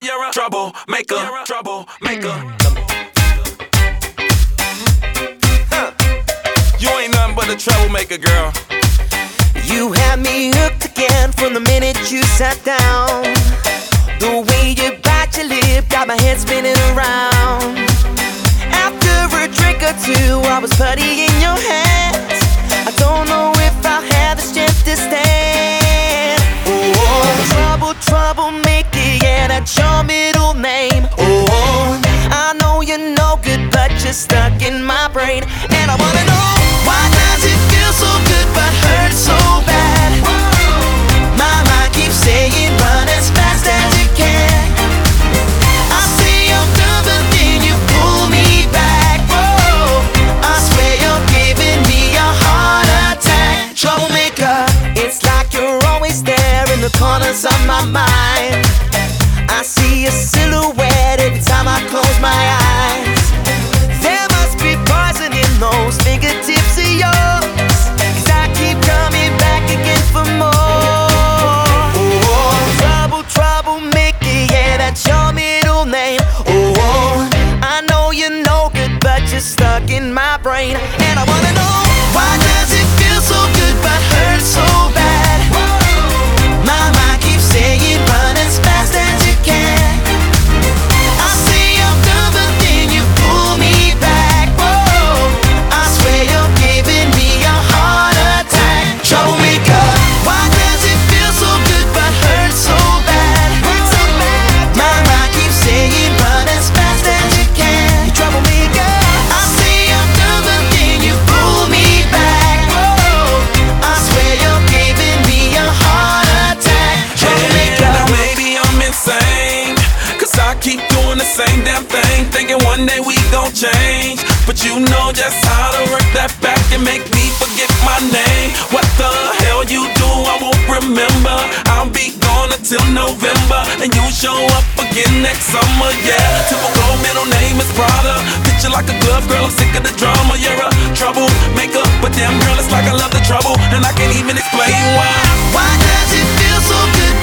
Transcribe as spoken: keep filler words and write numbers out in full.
you're a troublemaker, troublemaker. Huh. You ain't nothing but a troublemaker, girl. You had me hooked again from the minute you sat down. The way you bite your lip got my head spinning around. After a drink or two, I was putty in your hands. I don't know if I'll have the strength to stand. Oh, trouble, troublemaker, yeah, that's your middle name. Oh, I know you're no good, but you're stuck in my brain. And I wanna know, why does it feel so good but hurt so bad? My mind keeps saying run as fast as you can. I say I'm done, but then you pull me back. Whoa, I swear you're giving me a heart attack. Troublemaker, it's like you're always there in the corners of my mind. I see a silhouette every time I close my eyes. There must be poison in those fingertips of yours, 'cause I keep coming back again for more. Oh, trouble, troublemaker, yeah, that's your middle name. Oh, I know you're no good, but you're stuck in my brain. And I wanna know, why does it feel so good but hurt so bad? My mind keeps saying run as fast as you can. I say I'm done, but then you pull me back. Whoa, I swear you're giving me a heart attack. Troublemaker, why does it feel so good but hurt so bad? Hurt so bad. My mind keeps saying run as fast as you can. You troublemaker. I say I'm done, but then you pull me back. Whoa, I swear you're giving me a heart attack. Troublemaker. Yeah, maybe I'm insane, 'cause I keep doing the same damn thing, thinking one day we gon' change. But you know just how to work that back and make me forget my name. What the hell you do, I won't remember. I'll be gone until November, and you show up again next summer, yeah. Typical middle name is Prada. Picture like a glove, girl, I'm sick of the drama. You're a troublemaker, but damn girl, it's like I love the trouble, and I can't even explain why. Why does it feel so good